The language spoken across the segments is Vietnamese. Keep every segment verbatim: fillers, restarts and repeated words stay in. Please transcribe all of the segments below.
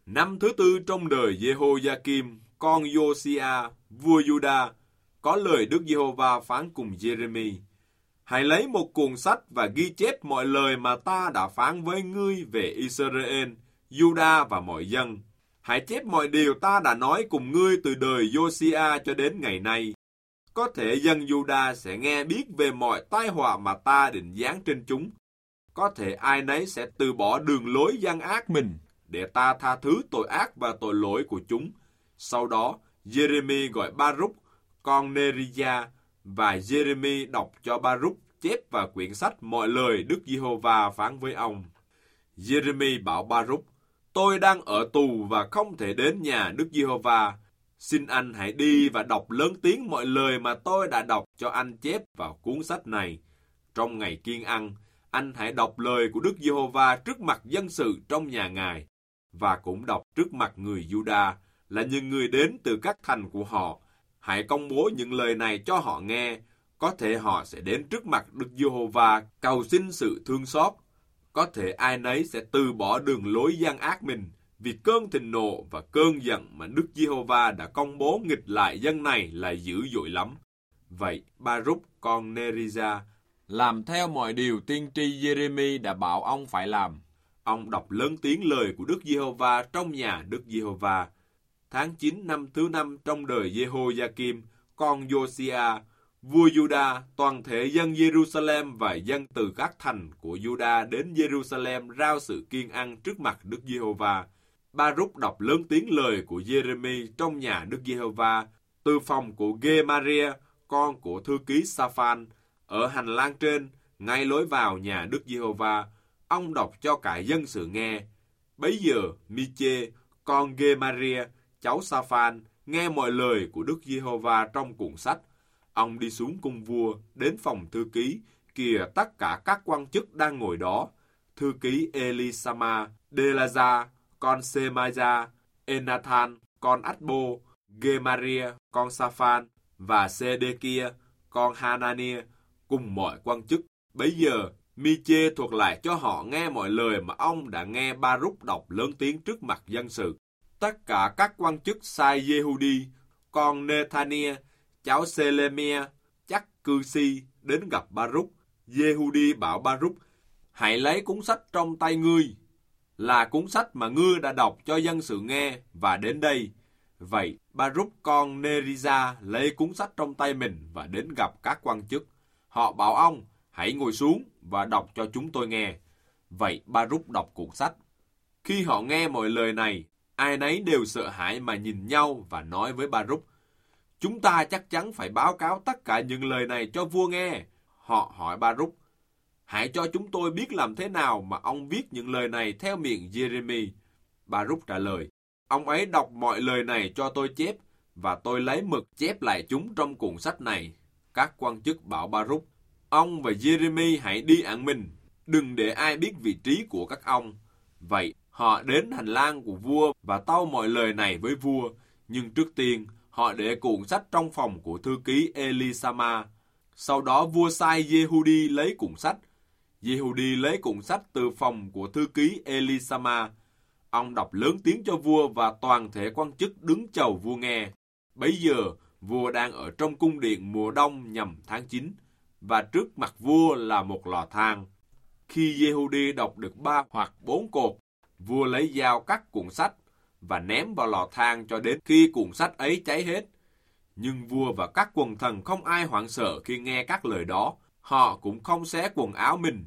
Năm thứ tư trong đời Jehoiakim, con Josiah, vua Juda, có lời Đức Giê-hô-va phán cùng Giê-rê-mi: Hãy lấy một cuộn sách và ghi chép mọi lời mà ta đã phán với ngươi về Israel, Juda và mọi dân. Hãy chép mọi điều ta đã nói cùng ngươi từ đời Josiah cho đến ngày nay. Có thể dân Juda sẽ nghe biết về mọi tai họa mà ta định giáng trên chúng. Có thể ai nấy sẽ từ bỏ đường lối gian ác mình, để ta tha thứ tội ác và tội lỗi của chúng. Sau đó, Giê-rê-mi gọi Ba-rúc, con Nê-ri-gia, và Giê-rê-mi đọc cho Ba-rúc chép vào quyển sách mọi lời Đức Giê-hô-va phán với ông. Giê-rê-mi bảo Ba-rúc: Tôi đang ở tù và không thể đến nhà Đức Giê-hô-va. Xin anh hãy đi và đọc lớn tiếng mọi lời mà tôi đã đọc cho anh chép vào cuốn sách này. Trong ngày kiêng ăn, anh hãy đọc lời của Đức Giê-hô-va trước mặt dân sự trong nhà Ngài, và cũng đọc trước mặt người Juda, là những người đến từ các thành của họ. Hãy công bố những lời này cho họ nghe. Có thể họ sẽ đến trước mặt Đức Giê-hô-va cầu xin sự thương xót. Có thể ai nấy sẽ từ bỏ đường lối gian ác mình, vì cơn thịnh nộ và cơn giận mà Đức Giê-hô-va đã công bố nghịch lại dân này là dữ dội lắm. Vậy Ba-rúc con Nê-ri-gia làm theo mọi điều tiên tri Giê-rê-mi đã bảo ông phải làm. Ông đọc lớn tiếng lời của Đức Giê-hô-va trong nhà Đức Giê-hô-va. Tháng chín năm thứ năm trong đời Jehoiakim, con Josiah, vua Juda, toàn thể dân Jerusalem và dân từ các thành của Juda đến Jerusalem rao sự kiêng ăn trước mặt Đức Giê-hô-va. Ba-rúc đọc lớn tiếng lời của Giê-rê-mi trong nhà Đức Giê-hô-va, từ phòng của Gê-ma-ria, con của thư ký Sa-phan, ở hành lang trên, ngay lối vào nhà Đức Giê-hô-va. Ông đọc cho cả dân sự nghe. Bấy giờ, Mi-chê, con Gê-ma-ria, cháu Sa-phan, nghe mọi lời của Đức Giê-hô-va trong cuộn sách. Ông đi xuống cung vua, đến phòng thư ký, kìa tất cả các quan chức đang ngồi đó. Thư ký Elisama, Đê-la-gia, con Sê-ma-gia, Enathan, con Át-bô, Gê-ma-ria, con Sa-phan, và Sê-đê-kia, con Ha-na-nia, cùng mọi quan chức. Bấy giờ, Mi-chê thuật lại cho họ nghe mọi lời mà ông đã nghe Ba-rúc đọc lớn tiếng trước mặt dân sự. Tất cả các quan chức sai Giê-hu-đi, con Nê-tha-nia, cháu Sê-lê-mia, chắc cư si, đến gặp Ba-rúc. Giê-hu-đi bảo Ba-rúc: Hãy lấy cuốn sách trong tay ngươi, là cuốn sách mà ngươi đã đọc cho dân sự nghe, và đến đây. Vậy, Ba-rúc con Nê-ri-gia lấy cuốn sách trong tay mình và đến gặp các quan chức. Họ bảo ông: Hãy ngồi xuống và đọc cho chúng tôi nghe. Vậy Ba-rúc đọc cuốn sách. Khi họ nghe mọi lời này, ai nấy đều sợ hãi mà nhìn nhau và nói với Ba-rúc: Chúng ta chắc chắn phải báo cáo tất cả những lời này cho vua nghe. Họ hỏi Ba-rúc: Hãy cho chúng tôi biết làm thế nào mà ông viết những lời này theo miệng Giê-rê-mi. Ba-rúc trả lời: Ông ấy đọc mọi lời này cho tôi chép, và tôi lấy mực chép lại chúng trong cuộn sách này. Các quan chức bảo Ba-rúc: Ông và Giê-rê-mi hãy đi ẩn mình, đừng để ai biết vị trí của các ông. Vậy, họ đến hành lang của vua và tâu mọi lời này với vua, nhưng trước tiên, họ để cuộn sách trong phòng của thư ký Elisama. Sau đó vua sai Giê-hu-đi lấy cuộn sách. Giê-hu-đi lấy cuộn sách từ phòng của thư ký Elisama. Ông đọc lớn tiếng cho vua và toàn thể quan chức đứng chầu vua nghe. Bấy giờ, vua đang ở trong cung điện mùa đông nhằm tháng chín, và trước mặt vua là một lò than. Khi Giê-hu-đi đọc được ba hoặc bốn cột, vua lấy dao cắt cuộn sách và ném vào lò than cho đến khi cuộn sách ấy cháy hết. Nhưng vua và các quần thần không ai hoảng sợ khi nghe các lời đó. Họ cũng không xé quần áo mình.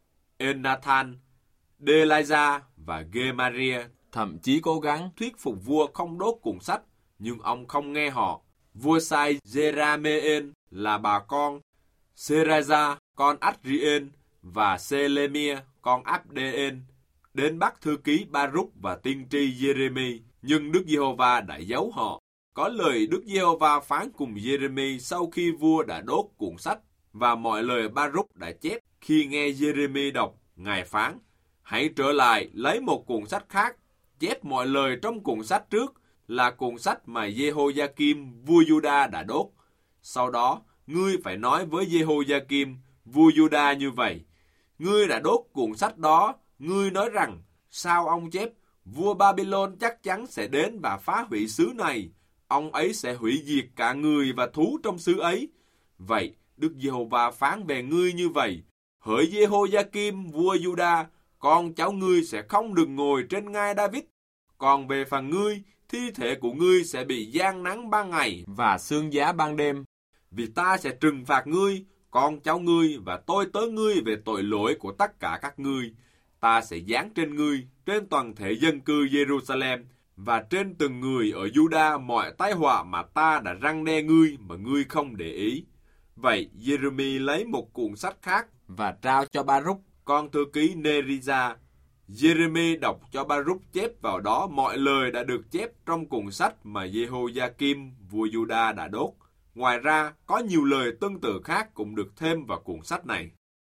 Enathan, Đê-la-gia và Gê-ma-ria thậm chí cố gắng thuyết phục vua không đốt cuộn sách, nhưng ông không nghe họ. Vua sai Giê-ra-mê-ên là bà con Sê-ra-gia, con Át-ri-ên, và Sê-lê-mia, con Áp-đê-ên, đến bắt thư ký Ba-rúc và tiên tri Giê-rê-mi, nhưng Đức Giê-hô-va đã giấu họ. Có lời Đức Giê-hô-va phán cùng Giê-rê-mi sau khi vua đã đốt cuộn sách, và mọi lời Ba-rúc đã chép. Khi nghe Giê-rê-mi đọc, Ngài phán: Hãy trở lại lấy một cuộn sách khác, chép mọi lời trong cuộn sách trước, là cuộn sách mà Jehoiakim vua Juda đã đốt. Sau đó, ngươi phải nói với Jehoiakim vua Juda như vậy: Ngươi đã đốt cuộn sách đó, ngươi nói rằng: Sao ông chép vua Babylon chắc chắn sẽ đến và phá hủy xứ này. Ông ấy sẽ hủy diệt cả người và thú trong xứ ấy. Vậy, Đức Giê-hô-va phán về ngươi như vậy: hỡi Giê-hô-gia-kim, vua Giu-đa, con cháu ngươi sẽ không được ngồi trên ngai David. Còn về phần ngươi, thi thể của ngươi sẽ bị giăng nắng ban ngày và sương giá ban đêm. Vì ta sẽ trừng phạt ngươi, con cháu ngươi và tôi tớ ngươi về tội lỗi của tất cả các ngươi. Ta sẽ giáng trên ngươi, trên toàn thể dân cư Jerusalem và trên từng người ở Juda mọi tai họa mà ta đã răn đe ngươi mà ngươi không để ý. Vậy, Giê-rê-mi lấy một cuộn sách khác và trao cho Ba-rúc, con thư ký Nê-ri-gia. Giê-rê-mi đọc cho Ba-rúc chép vào đó mọi lời đã được chép trong cuộn sách mà Giê-hô-gia-kim, vua Giu-đa đã đốt. Ngoài ra, có nhiều lời tương tự khác cũng được thêm vào cuộn sách này.